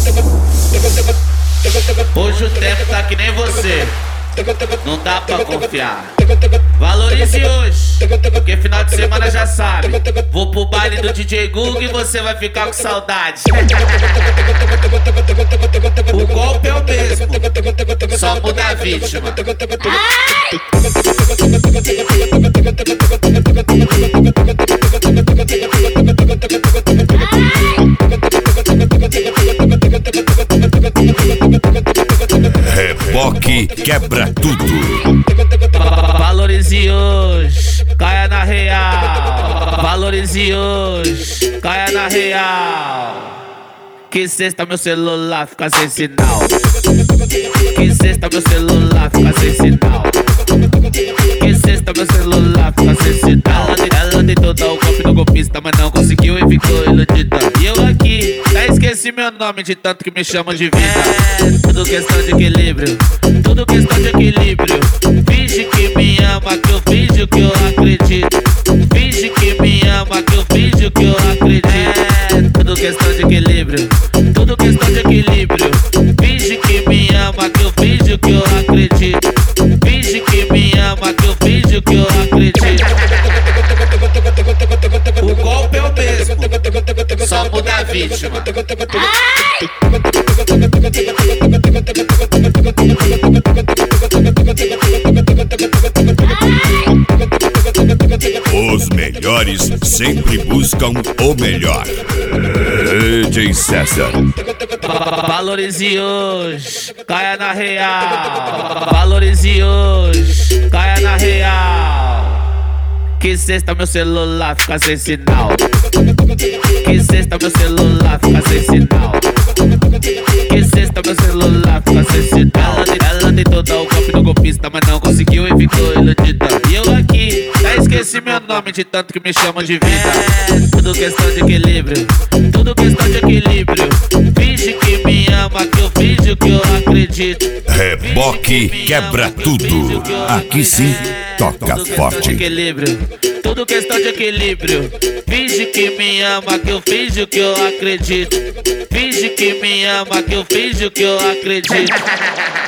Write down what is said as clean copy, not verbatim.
Hoje o tempo tá que nem você, não dá pra confiar. Valorize hoje, porque final de semana já sabe. Vou pro baile do DJ Google e você vai ficar com saudade. O golpe é o mesmo, só muda a vítima. Reboque quebra tudo. Valorize hoje, caia na real. Valorize hoje, caia na real. Que sexta meu celular fica sem sinal. Que sexta meu celular fica sem sinal. Que sexta meu celular fica sem sinal. Ela tentou dar o golpe no golpista, mas não conseguiu e ficou iludida. E eu aqui, já esqueci meu nome de tanto que me chamam de vida. Tudo questão de equilíbrio, tudo questão de equilíbrio. Finge que me ama, que eu finjo que eu acredito. Finge que me ama, que eu finjo que eu acredito. Tudo questão de equilíbrio, tudo questão de equilíbrio. Finge que me ama, que eu finjo que eu acredito. Finge que me ama, que eu finjo que eu acredito. O golpe é o mesmo, só muda a vítima. Os melhores sempre buscam o melhor. DJ César. Valorize hoje, caia na real. Valorize hoje, caia na real. Que sexta meu celular fica sem sinal. Que sexta meu celular fica sem sinal. Que sexta meu celular fica sem sinal. Ela tentou dar o golpe no golpista, mas não conseguiu e ficou iludida. E eu aqui, já esqueci meu nome de tanto que me chamam de vida. Tudo questão de equilíbrio, tudo questão de equilíbrio. Finge que me ama, que eu finjo que eu acredito. Reboque quebra tudo. Aqui sim, toca forte. Tudo questão de equilíbrio. Finge que me ama, que eu finjo que eu acredito. Finge que me ama, que eu finjo que eu acredito.